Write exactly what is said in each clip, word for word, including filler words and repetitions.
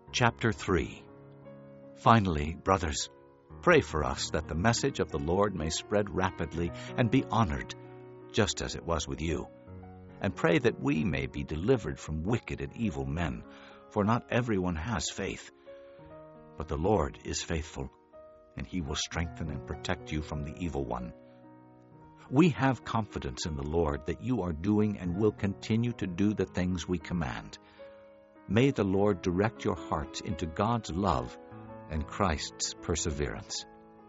Chapter three. Finally, brothers, pray for us that the message of the Lord may spread rapidly and be honored, just as it was with you. And pray that we may be delivered from wicked and evil men, for not everyone has faith. But the Lord is faithful, and he will strengthen and protect you from the evil one. We have confidence in the Lord that you are doing and will continue to do the things we command. May the Lord direct your hearts into God's love and Christ's perseverance.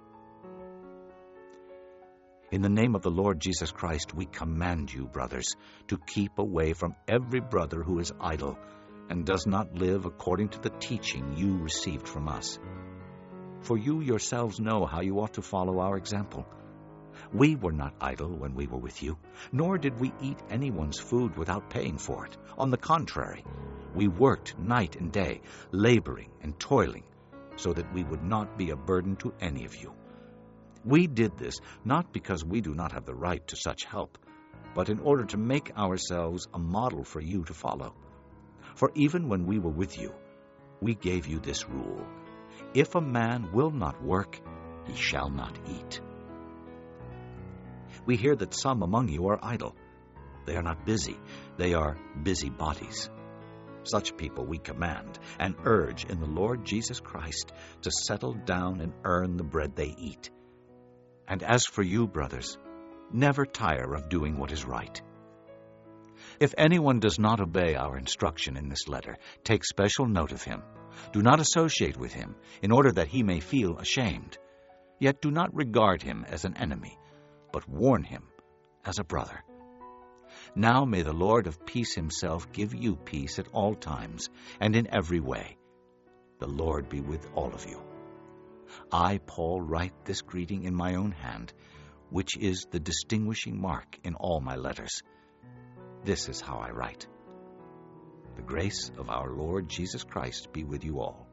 In the name of the Lord Jesus Christ, we command you, brothers, to keep away from every brother who is idle and does not live according to the teaching you received from us. For you yourselves know how you ought to follow our example. We were not idle when we were with you, nor did we eat anyone's food without paying for it. On the contrary, we worked night and day, laboring and toiling, so that we would not be a burden to any of you. We did this not because we do not have the right to such help, but in order to make ourselves a model for you to follow. For even when we were with you, we gave you this rule: if a man will not work, he shall not eat. We hear that some among you are idle. They are not busy, they are busybodies. Such people we command and urge in the Lord Jesus Christ to settle down and earn the bread they eat. And as for you, brothers, never tire of doing what is right. If anyone does not obey our instruction in this letter, take special note of him. Do not associate with him, in order that he may feel ashamed. Yet do not regard him as an enemy, but warn him as a brother. Now may the Lord of peace himself give you peace at all times and in every way. The Lord be with all of you. I, Paul, write this greeting in my own hand, which is the distinguishing mark in all my letters. This is how I write. The grace of our Lord Jesus Christ be with you all.